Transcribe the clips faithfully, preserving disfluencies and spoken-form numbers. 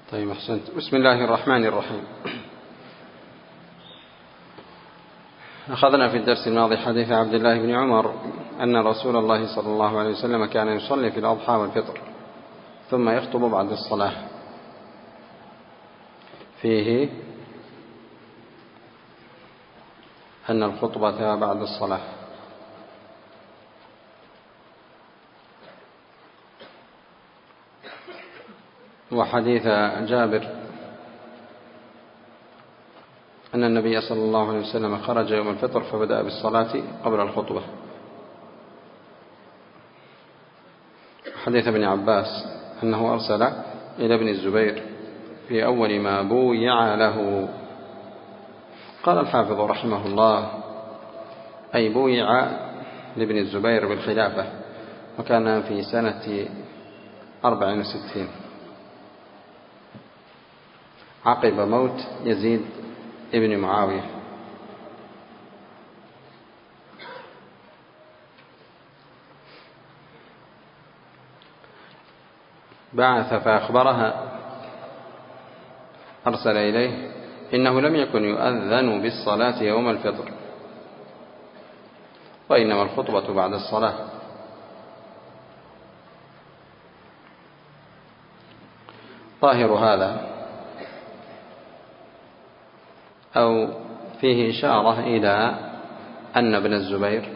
طيب أحسنت. بسم الله الرحمن الرحيم. أخذنا في الدرس الماضي حديث عبد الله بن عمر أن رسول الله صلى الله عليه وسلم كان يصلي في الأضحى والفطر ثم يخطب بعد الصلاة، فيه أن الخطبة بعد الصلاة. وحديث جابر أن النبي صلى الله عليه وسلم خرج يوم الفطر فبدأ بالصلاة قبل الخطبة. حديث ابن عباس أنه أرسل إلى ابن الزبير في أول ما بويع له. قال الحافظ رحمه الله: أي بويع لابن الزبير بالخلافة، وكان في سنة أربع وستين عقب موت يزيد ابن معاوية. بعث فأخبرها، أرسل إليه إنه لم يكن يؤذن بالصلاة يوم الفطر، وإنما الخطبة بعد الصلاة. ظاهر هذا أو فيه إشارة إلى أن ابن الزبير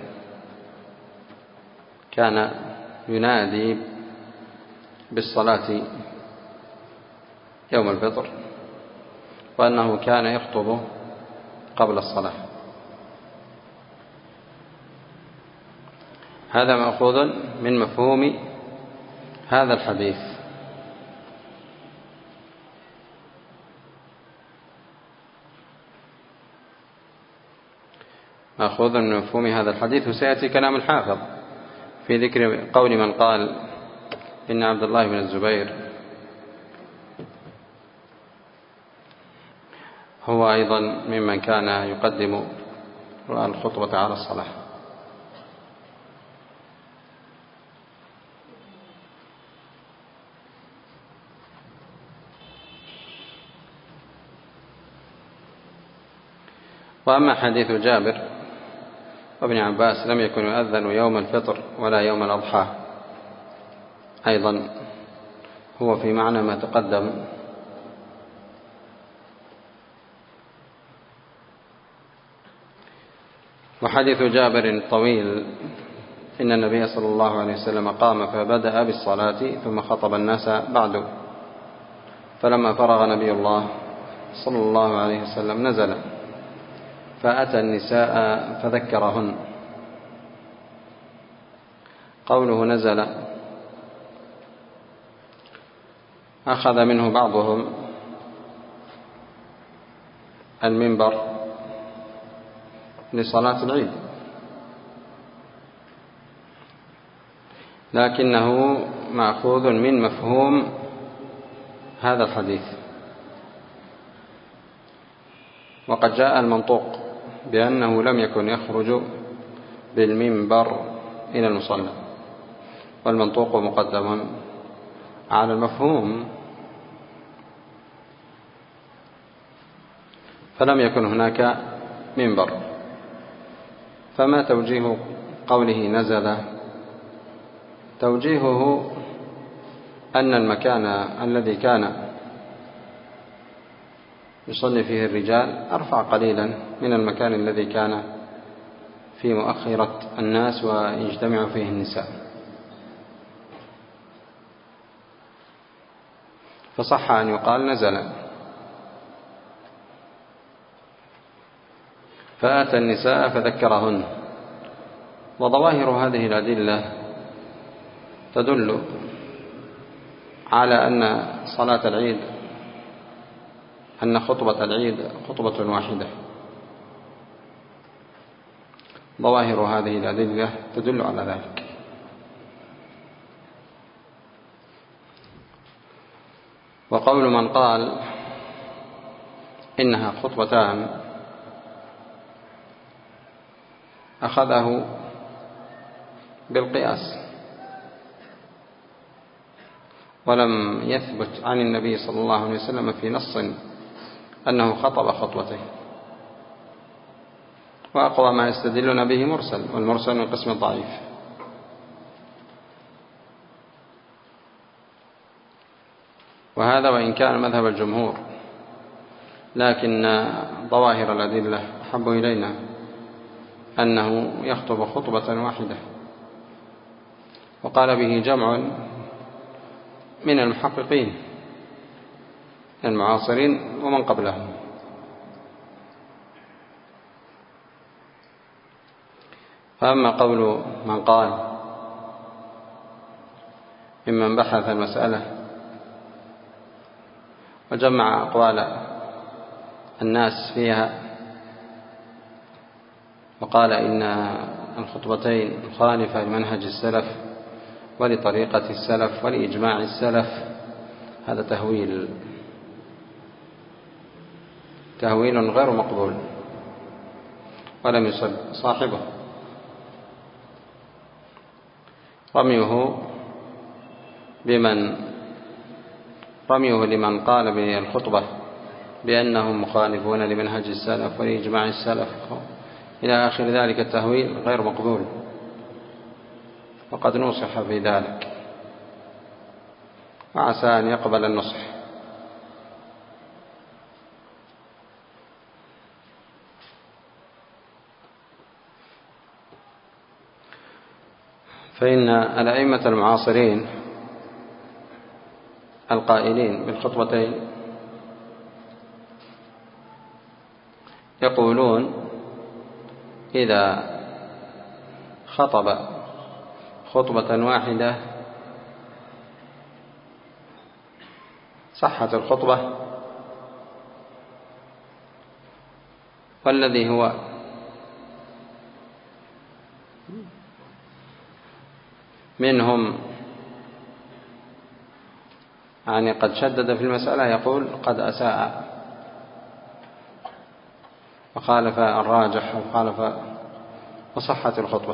كان ينادي بالصلاة يوم الفطر، وأنه كان يخطب قبل الصلاة. هذا مأخوذ من مفهوم هذا الحديث. مأخوذ من مفهوم هذا الحديث. وسيأتي كلام الحافظ في ذكر قول من قال إن عبد الله بن الزبير هو أيضا ممن كان يقدم الخطبة على الصلاة. وأما حديث جابر وابن عباس لم يكن يؤذن يوم الفطر ولا يوم الأضحى، أيضا هو في معنى ما تقدم. وحديث جابر طويل، إن النبي صلى الله عليه وسلم قام فبدأ بالصلاة ثم خطب الناس بعد، فلما فرغ نبي الله صلى الله عليه وسلم نزل فأتى النساء فذكرهن. قوله نزل أخذ منه بعضهم المنبر لصلاة العيد، لكنه مأخوذ من مفهوم هذا الحديث. وقد جاء المنطوق بأنه لم يكن يخرج بالمنبر إلى المصلى، والمنطوق مقدم على المفهوم، فلم يكن هناك منبر. فما توجيه قوله نزل؟ توجيهه أن المكان الذي كان يصلي فيه الرجال أرفع قليلا من المكان الذي كان في مؤخرة الناس ويجتمع فيه النساء، فصح أن يقال نزل. فأتى النساء فذكرهن. وظواهر هذه الأدلة تدل على أن صلاة العيد أن خطبة العيد خطبة واحدة. ظواهر هذه الأدلة تدل على ذلك. وقول من قال إنها خطبتان أخذه بالقياس، ولم يثبت عن النبي صلى الله عليه وسلم في نص أنه خطب خطوتين. وأقوى ما يستدلون به مرسل، والمرسل من قسم الضعيف. وهذا وإن كان مذهب الجمهور، لكن ظواهر الأدلة أحب إلينا أنه يخطب خطبة واحدة، وقال به جمع من المحققين المعاصرين ومن قبلهم. فأما قول من قال ممن بحث المسألة وجمع أقوال الناس فيها وقال إن الخطبتين مخالفة لمنهج السلف ولطريقة السلف ولإجماع السلف، هذا تهويل تهويل غير مقبول ولم يصب صاحبه. رميه بمن رميه لمن قال بالخطبة بأنهم مخالفون لمنهج السلف ولإجماع السلف إلى آخر ذلك التهويل غير مقبول، وقد نصح في ذلك وعسى أن يقبل النصح. فإن الأئمة المعاصرين القائلين بالخطبتين يقولون إذا خطب خطبة واحدة صحت الخطبة، والذي هو منهم يعني قد شدد في المسألة يقول قد أساء وخالف الراجح وخالف وصحت الخطبة.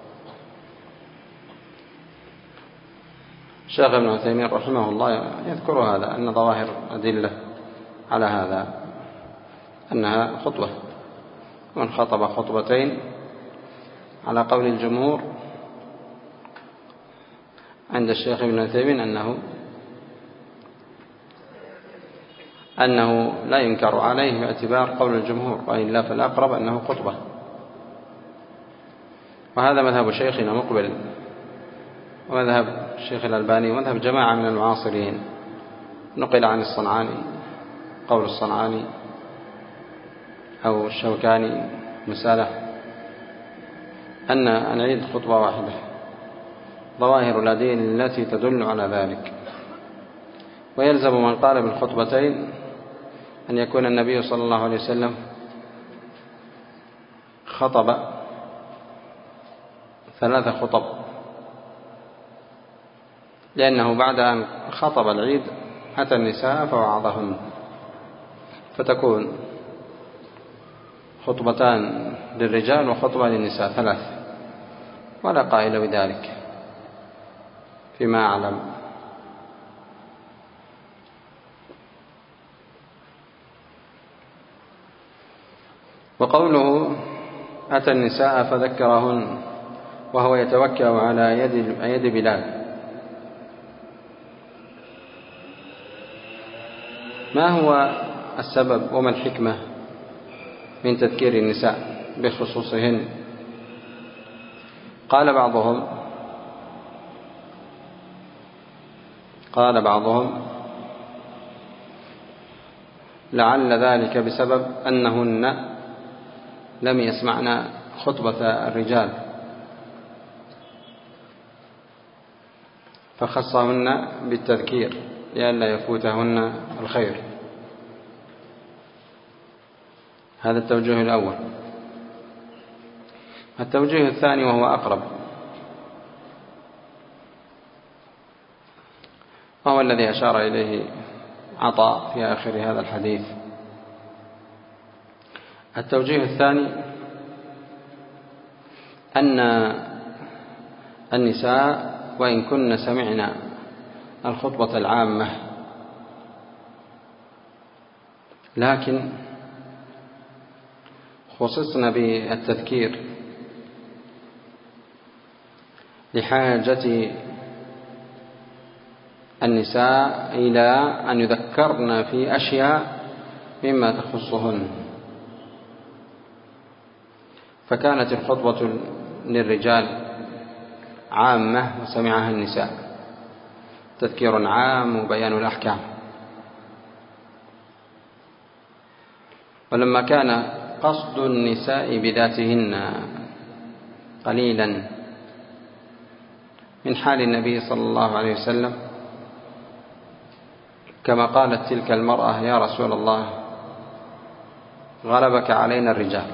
الشيخ ابن عثيمين رحمه الله يذكر هذا، أن ظواهر أدلة على هذا أنها خطبة، ومن خطب خطبتين على قول الجمهور عند الشيخ ابن عثيمين أنه أنه لا ينكر عليه باعتبار قول الجمهور، وإلا فالأقرب أنه خطبة. وهذا مذهب شيخنا مقبل ومذهب الشيخ الألباني ومذهب جماعة من المعاصرين. نقل عن الصنعاني قول الصنعاني أو الشوكاني مسألة أن العيد خطبة واحدة، ظواهر الأدلة التي تدل على ذلك. ويلزم من قال بالخطبتين أن يكون النبي صلى الله عليه وسلم خطب ثلاث خطب، لأنه بعد أن خطب العيد أتى النساء فوعظهن، فتكون خطبتان للرجال وخطبة للنساء ثلاث، ولا قائل بذلك فيما أعلم. وقوله أتى النساء فذكرهن وهو يتوكأ على يد يد بلال، ما هو السبب وما الحكمة من تذكير النساء بخصوصهن؟ قال بعضهم قال بعضهم لعل ذلك بسبب أنهن لم يسمعن خطبة الرجال فخصهن بالتذكير لئلا يفوتهن الخير. هذا التوجيه الأول. التوجيه الثاني وهو أقرب، وهو الذي أشار إليه عطاء في آخر هذا الحديث. التوجيه الثاني أن النساء وإن كن سمعنا الخطبة العامة، لكن خصصنا بالتذكير لحاجة النساء إلى أن يذكرن في أشياء مما تخصهن، فكانت الخطبة للرجال عامة وسمعها النساء، تذكير عام وبيان الأحكام. ولما كان قصد النساء بذاتهن قليلا من حال النبي صلى الله عليه وسلم، كما قالت تلك المرأة: يا رسول الله، غلبك علينا الرجال،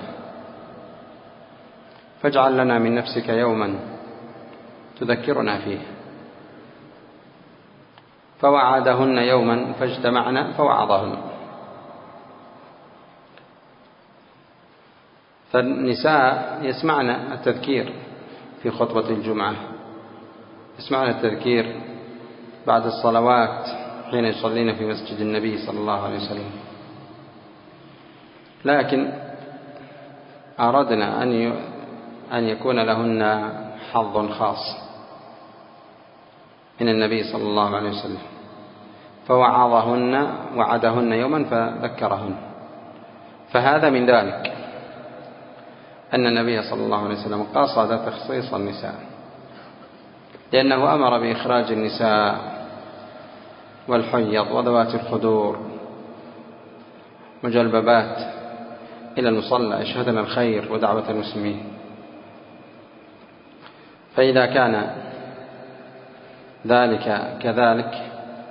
فاجعل لنا من نفسك يوما تذكرنا فيه. فوعدهن يوما فاجتمعن فوعظهن. فالنساء يسمعن التذكير في خطبة الجمعة، يسمعن التذكير بعد الصلوات حين يصلين في مسجد النبي صلى الله عليه وسلم، لكن أردنا أن أن يكون لهن حظ خاص من النبي صلى الله عليه وسلم، فوعظهن وعدهن يوما فذكرهن. فهذا من ذلك أن النبي صلى الله عليه وسلم قصد تخصيص النساء، لأنه أمر بإخراج النساء والحيض وذوات الخدور مجلببات إلى المصلى يشهدن الخير ودعوة المسلمين. فإذا كان ذلك كذلك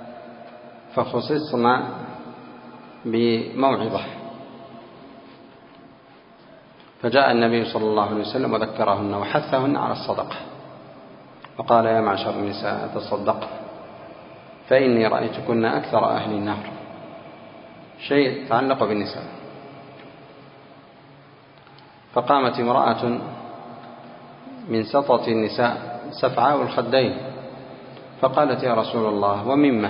فخصصنا بموعظة، فجاء النبي صلى الله عليه وسلم وذكرهن وحثهن على الصدقة، وقال: يا معشر النساء تصدقن فإني رأيتكن أكثر أهل النار. شيء تعلق بالنساء. فقامت امرأة من سطة النساء سفعاء الخدين فقالت: يا رسول الله، ومما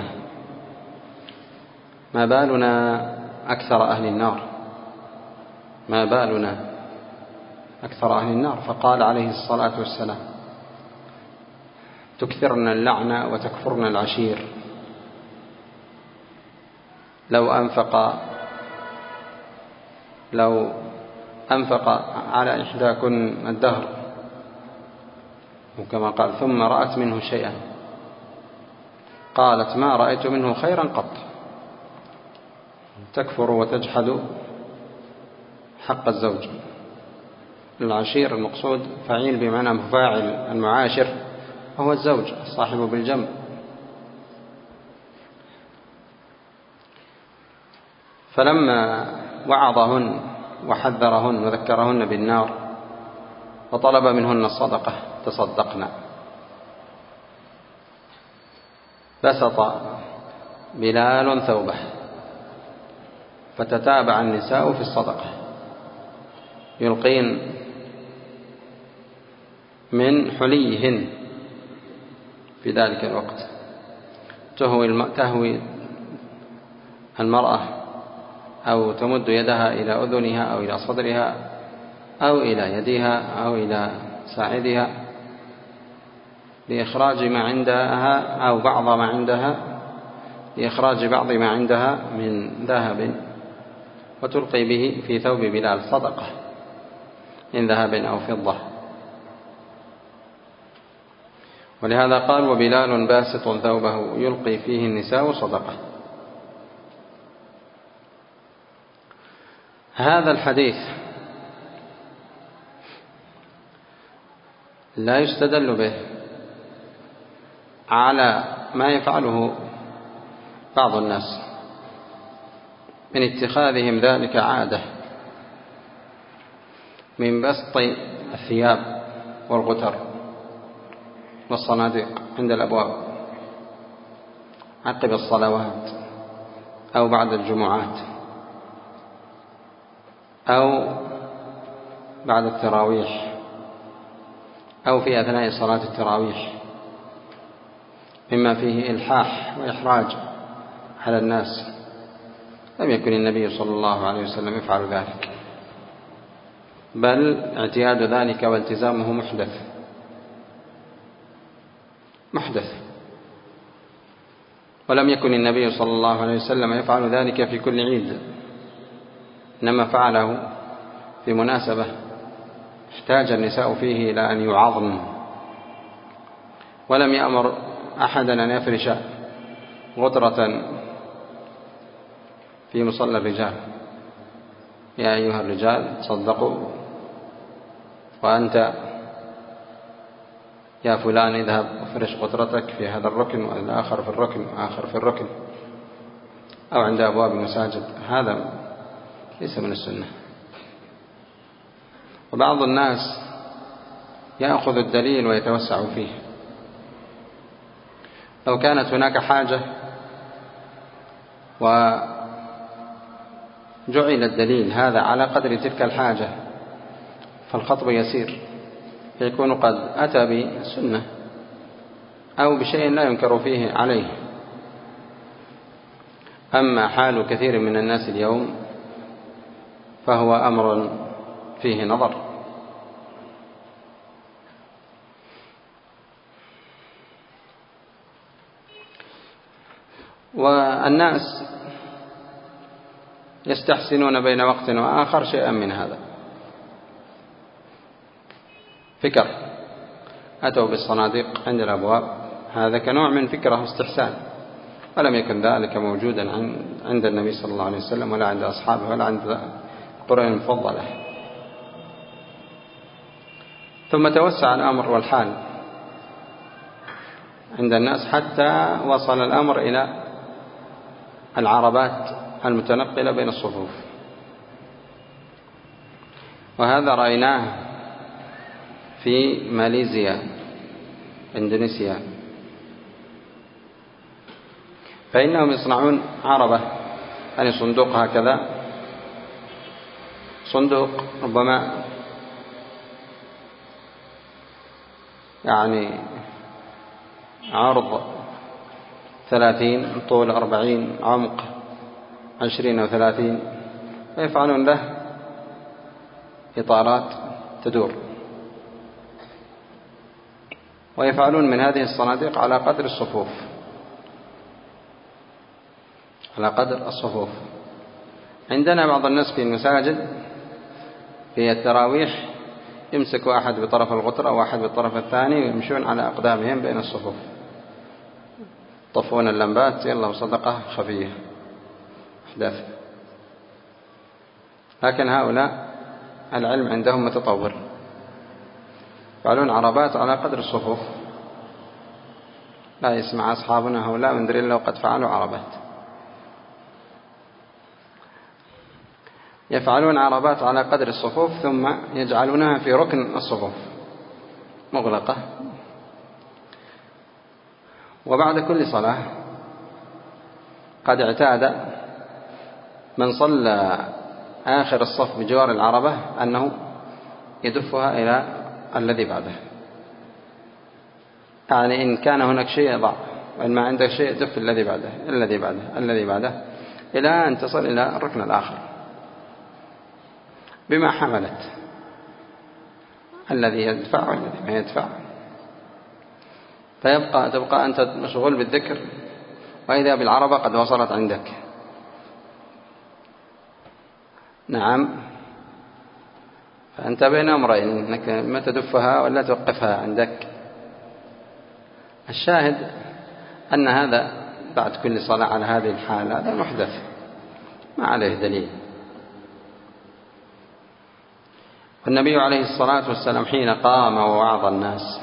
ما بالنا أكثر أهل النار ما بالنا أكثر أهل النار؟ فقال عليه الصلاة والسلام: تكثرن اللعنة وتكفرن العشير. لو أنفق لو أنفق على إحداكن الدهر، وكما قال: ثم رأت منه شيئا، قالت: ما رأيت منه خيرا قط. تكفر وتجحد حق الزوج. العشير المقصود فعيل بمعنى مفاعل، المعاشر وهو الزوج الصاحب بالجنب. فلما وعظهن وحذرهن وذكرهن بالنار وطلب منهن الصدقة تصدقنا، بسط بلال ثوبه فتتابع النساء في الصدقة، يلقين من حليهن في ذلك الوقت. تهوي تهوي المرأة أو تمد يدها إلى أذنها أو إلى صدرها أو إلى يدها أو إلى ساعدها لإخراج ما عندها أو بعض ما عندها لإخراج بعض ما عندها من ذهب، وتلقي به في ثوب بلال صدقة من ذهب أو فضة. ولهذا قال: وبلال باسط ثوبه يلقي فيه النساء صدقة. هذا الحديث لا يستدل به على ما يفعله بعض الناس من اتخاذهم ذلك عادة من بسط الثياب والغتر والصناديق عند الأبواب عقب الصلوات أو بعد الجمعات أو بعد التراويح أو في أثناء صلاة التراويح، مما فيه إلحاح وإحراج على الناس، لم يكن النبي صلى الله عليه وسلم يفعل ذلك، بل اعتياد ذلك والتزامه محدث محدث ولم يكن النبي صلى الله عليه وسلم يفعل ذلك في كل عيد، إنما فعله في مناسبة احتاج النساء فيه إلى أن يعظم، ولم يأمر أحدا أن يفرش غطرة في مصلى الرجال: يا أيها الرجال تصدقوا، وأنت يا فلان اذهب افرش غطرتك في هذا الركن والآخر في الركن وآخر في الركن، أو عند أبواب المساجد. هذا ليس من السنة. وبعض الناس يأخذ الدليل ويتوسع فيه. لو كانت هناك حاجة وجعل الدليل هذا على قدر تلك الحاجة فالخطب يسير، فيكون قد أتى بسنة أو بشيء لا ينكر فيه عليه. أما حال كثير من الناس اليوم فهو أمر فيه نظر. والناس يستحسنون بين وقت وآخر شيئا من هذا. فكر أتوا بالصناديق عند الأبواب، هذا كنوع من فكرة واستحسان، ولم يكن ذلك موجودا عند النبي صلى الله عليه وسلم ولا عند أصحابه ولا عند القرون المفضلة. ثم توسع الأمر والحال عند الناس حتى وصل الأمر إلى العربات المتنقلة بين الصفوف، وهذا رأيناه في ماليزيا إندونيسيا، فإنهم يصنعون عربة، يعني صندوق هكذا، صندوق ربما يعني عرض ثلاثين، طول أربعين، عمق عشرين أو ثلاثين، ويفعلون له إطارات تدور، ويفعلون من هذه الصناديق على قدر الصفوف على قدر الصفوف. عندنا بعض الناس في المساجد في التراويح يمسك واحد بطرف الغطرة وواحد بالطرف الثاني ويمشون على أقدامهم بين الصفوف، طفون اللمبات، يلا صدقة خفية أحداث. لكن هؤلاء العلم عندهم متطور، يفعلون عربات على قدر الصفوف. لا يسمع أصحابنا هؤلاء من درين لو قد فعلوا عربات، يفعلون عربات على قدر الصفوف ثم يجعلونها في ركن الصفوف مغلقة. وبعد كل صلاة قد اعتاد من صلى آخر الصف بجوار العربة أنه يدفها إلى الذي بعده، يعني إن كان هناك شيء يضع، وإن ما عندك شيء دف الذي بعده الذي بعده الذي بعده إلى أن تصل إلى الركن الآخر، بما حملت الذي يدفع والذي ما يدفع. فيبقى تبقى أنت مشغول بالذكر وإذا بالعربة قد وصلت عندك. نعم، فأنت بين أمرين، أنك ما تدفها ولا توقفها عندك. الشاهد أن هذا بعد كل صلاة على هذه الحال هذا محدث ما عليه دليل. والنبي عليه الصلاة والسلام حين قام ووعظ الناس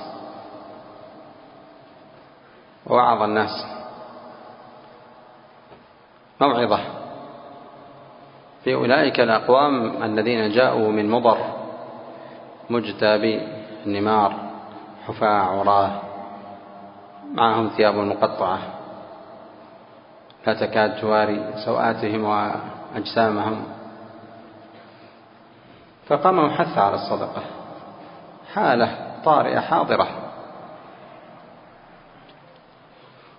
ووعظ الناس موعظة في أولئك الأقوام الذين جاءوا من مضر مجتابي النمار حفاة عراه معهم ثياب مقطعة لا تكاد تواري سوآتهم وأجسامهم، فقام وحث على الصدقة، حالة طارئة حاضرة.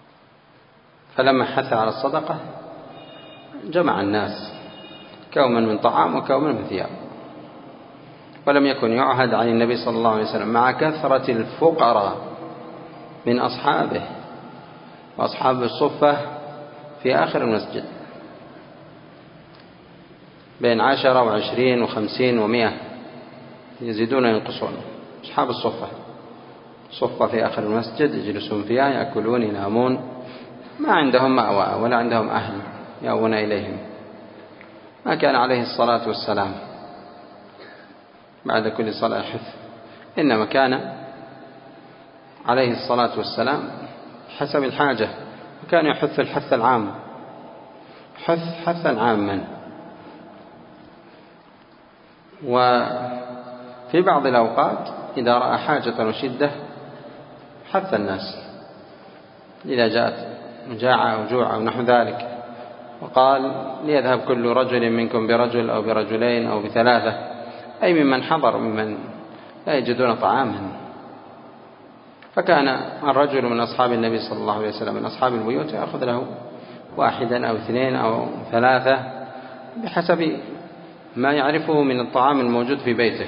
فلما حث على الصدقة جمع الناس كوما من طعام وكوما من ثياب، ولم يكن يعهد عن النبي صلى الله عليه وسلم مع كثرة الفقراء من أصحابه وأصحاب الصفة في آخر المسجد بين عشرة وعشرين وخمسين ومئة، يزيدون ينقصون. أصحاب الصفة صفة في آخر المسجد يجلسون فيها يأكلون ينامون، ما عندهم مأوى ولا عندهم أهل يأوون إليهم. ما كان عليه الصلاة والسلام بعد كل صلاة يحث، إنما كان عليه الصلاة والسلام حسب الحاجة، وكان يحث الحث العام، حث حثا عاما. وفي بعض الأوقات إذا رأى حاجة وشدة حث الناس، إذا جاءت مجاعة أو جوع أو نحو ذلك، وقال ليذهب كل رجل منكم برجل أو برجلين أو بثلاثة، أي ممن حضر ممن لا يجدون طعاما. فكان الرجل من أصحاب النبي صلى الله عليه وسلم من أصحاب البيوت يأخذ له واحدا أو اثنين أو ثلاثة بحسب ما يعرفه من الطعام الموجود في بيته.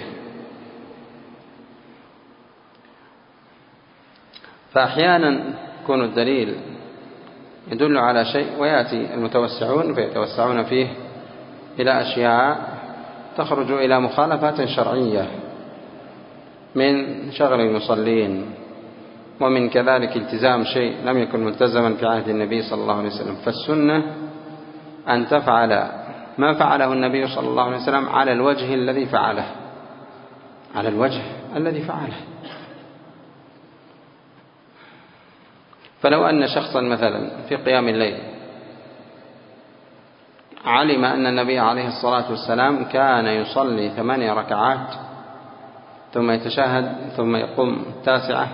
فأحيانا يكون الدليل يدل على شيء ويأتي المتوسعون فيتوسعون فيه إلى أشياء تخرج إلى مخالفات شرعية، من شغل المصلين، ومن كذلك التزام شيء لم يكن ملتزما في عهد النبي صلى الله عليه وسلم. فالسنة أن تفعل ما فعله النبي صلى الله عليه وسلم على الوجه الذي فعله، على الوجه الذي فعله. فلو أن شخصا مثلا في قيام الليل علم أن النبي عليه الصلاة والسلام كان يصلي ثمانية ركعات ثم يتشهد ثم يقوم التاسعة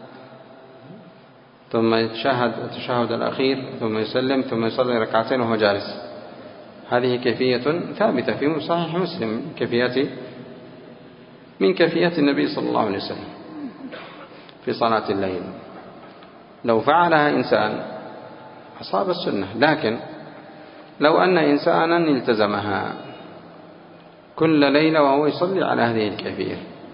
ثم يتشهد التشهد الأخير ثم يسلم ثم يصلي ركعتين وهو جالس، هذه كيفية ثابتة في صحيح مسلم، كيفية من كيفية النبي صلى الله عليه وسلم في صلاة الليل. لو فعلها إنسان أصاب السنة، لكن لو أن إنسانا التزمها كل ليلة وهو يصلي على هذه الكيفية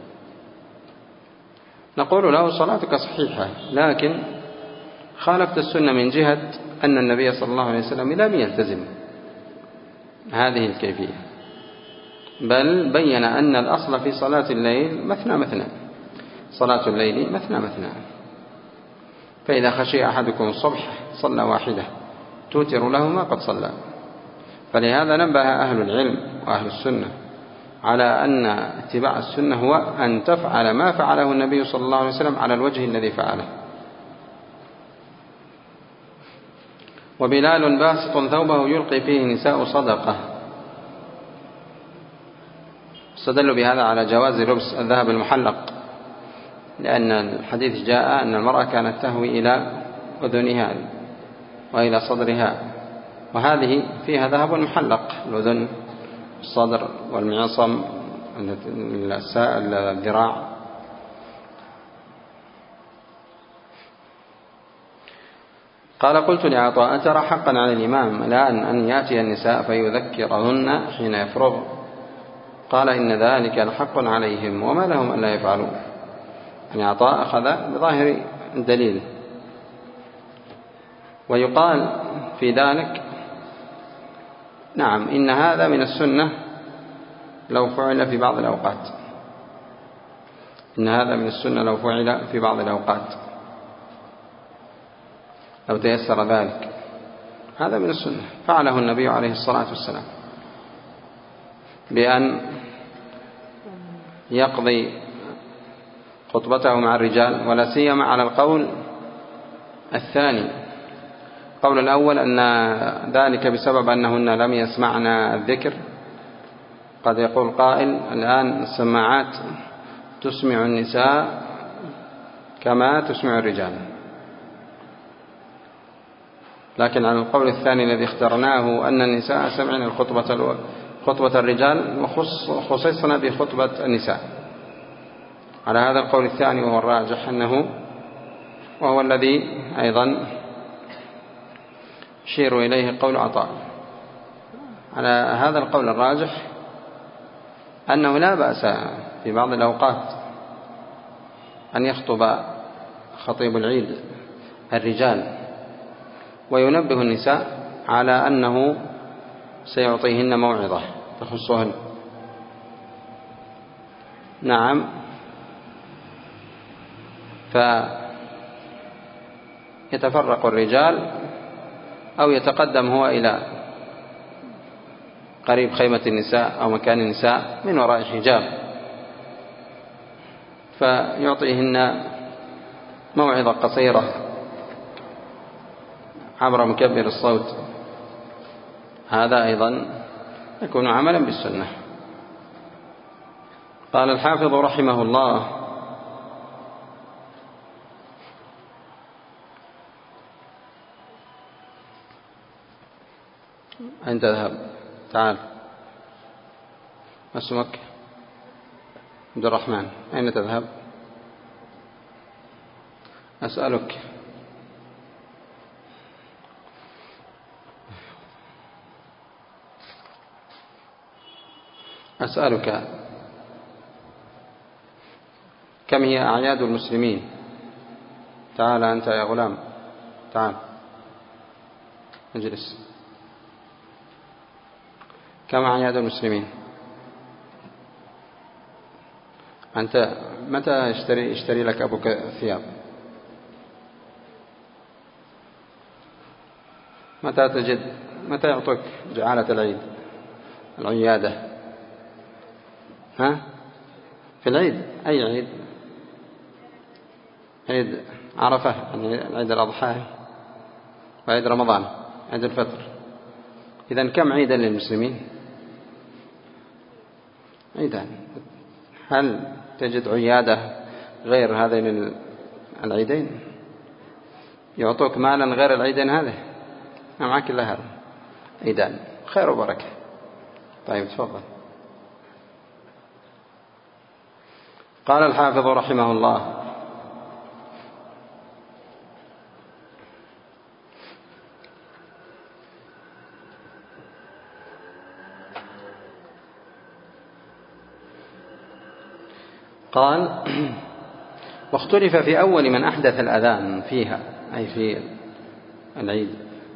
نقول له صلاتك صحيحة، لكن خالفت السنة من جهة أن النبي صلى الله عليه وسلم لم يلتزم هذه الكيفية، بل بين أن الأصل في صلاة الليل مثنى مثنى، صلاة الليل مثنى مثنى. فإذا خشي أحدكم الصبح صلى واحدة توتر له ما قد صلى. فلهذا نبه أهل العلم وأهل السنة على أن اتباع السنة هو أن تفعل ما فعله النبي صلى الله عليه وسلم على الوجه الذي فعله. وبلال باسط ثوبه يلقي فيه نساء صدقة، استدلوا بهذا على جواز لبس الذهب المحلق، لأن الحديث جاء أن المرأة كانت تهوي إلى أذنها وإلى صدرها، وهذه فيها ذهب محلق، الأذن الصدر والمعصم الذراع. قال قلت لعطاء أترى حقا على الإمام الآن أن يأتي النساء فيذكرهن حين يفرغ؟ قال إن ذلك لحق عليهم وما لهم ألا يفعلوا. يعني عطاء أخذ بظاهر الدليل. ويقال في ذلك نعم إن هذا من السنة لو فعل في بعض الأوقات، إن هذا من السنة لو فعل في بعض الأوقات لو تيسر ذلك، هذا من السنة فعله النبي عليه الصلاة والسلام بأن يقضي خطبته مع الرجال، ولا سيما على القول الثاني. القول الأول أن ذلك بسبب أنهن لم يسمعن الذكر. قد يقول قائل الآن السماعات تسمع النساء كما تسمع الرجال، لكن على القول الثاني الذي اخترناه أن النساء سمعن الخطبة خطبة الرجال وخصيصنا بخطبة النساء. على هذا القول الثاني وهو الراجح أنه وهو الذي أيضا يشير إليه قول عطاء. على هذا القول الراجح أنه لا بأس في بعض الأوقات أن يخطب خطيب العيد الرجال وينبه النساء على أنه سيعطيهن موعظة تخصهن. نعم، فيتفرق الرجال أو يتقدم هو إلى قريب خيمة النساء أو مكان النساء من وراء حجاب فيعطيهن موعظة قصيرة عبر مكبر الصوت. هذا أيضا يكون عملا بالسنة. قال الحافظ رحمه الله: أين تذهب؟ تعال. ما اسمك؟ عبد الرحمن. أين تذهب؟ أسألك أسألك كم هي أعياد المسلمين؟ تعال أنت يا غلام، تعال اجلس. كم أعياد المسلمين؟ أنت متى يشتري, يشتري لك أبوك ثياب؟ متى تجد متى يعطوك جعالة العيد العيادة؟ ها؟ في العيد. أي عيد؟ عيد عرفة، عيد الأضحى، وعيد رمضان، عيد الفطر. إذن كم عيدا للمسلمين؟ عيدان. هل تجد عيادة غير هذين العيدين؟ يعطوك مالا غير العيدين هذه؟ ما معك إلا هذا عيدان، خير وبركة. طيب تفضل. قال الحافظ رحمه الله: قال: واختلف في أول من أحدث الأذان فيها، أي في العيد.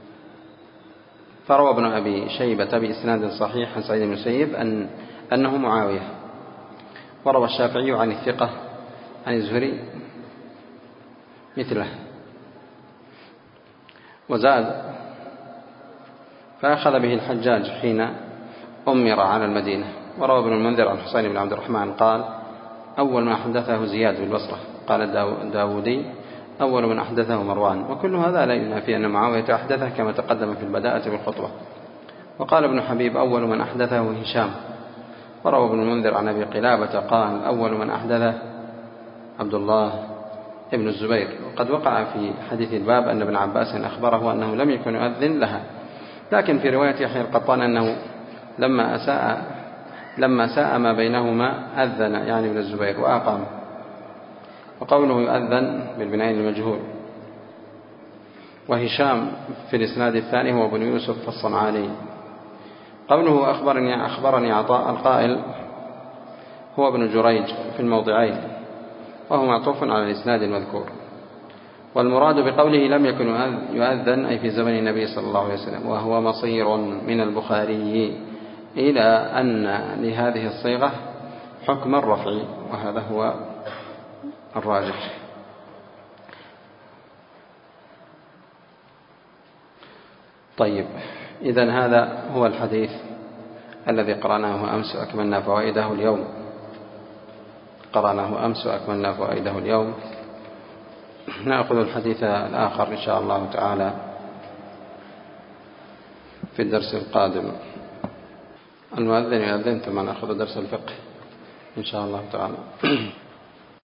فروى ابن أبي شيبة بإسناد صحيح عن سعيد بن المسيب أن أنه معاوية. وروى الشافعي عن الثقة عن الزهري مثله. وزاد: فأخذ به الحجاج حين أمر على المدينة. وروى ابن المنذر عن حسين بن عبد الرحمن قال: أول ما أحدثه زياد بالبصرة. قال الداودي: أول من أحدثه مروان. وكل هذا لا ينافي أن معاوية أحدثه كما تقدم في البداءة بالخطبة. وقال ابن حبيب: أول من أحدثه هشام. وروى ابن المنذر عن أبي قلابة قال: أول من أحدثه عبد الله ابن الزبير. وقد وقع في حديث الباب أن ابن عباس أخبره أنه لم يكن يؤذن لها، لكن في رواية يحيى القطان أنه لما أساء لما ساء ما بينهما أذن، يعني ابن الزبير، وأقام. وقوله يؤذن بالبناء المجهول. وهشام في الإسناد الثاني هو ابن يوسف الصنعاني. قوله أخبرني أخبرني عطاء القائل هو ابن جريج في الموضعين، وهو معطوف على الإسناد المذكور. والمراد بقوله لم يكن يؤذن أي في زمن النبي صلى الله عليه وسلم، وهو مصير من البخاري إلى أن لهذه الصيغة حكم الرفع، وهذا هو الراجح. طيب، إذن هذا هو الحديث الذي قرأناه أمس وأكملنا فوائده اليوم. قرأناه أمس وأكملنا فوائده اليوم. نأخذ الحديث الآخر إن شاء الله تعالى في الدرس القادم. المؤذن يؤذن ثم نأخذ درس الفقه إن شاء الله تعالى.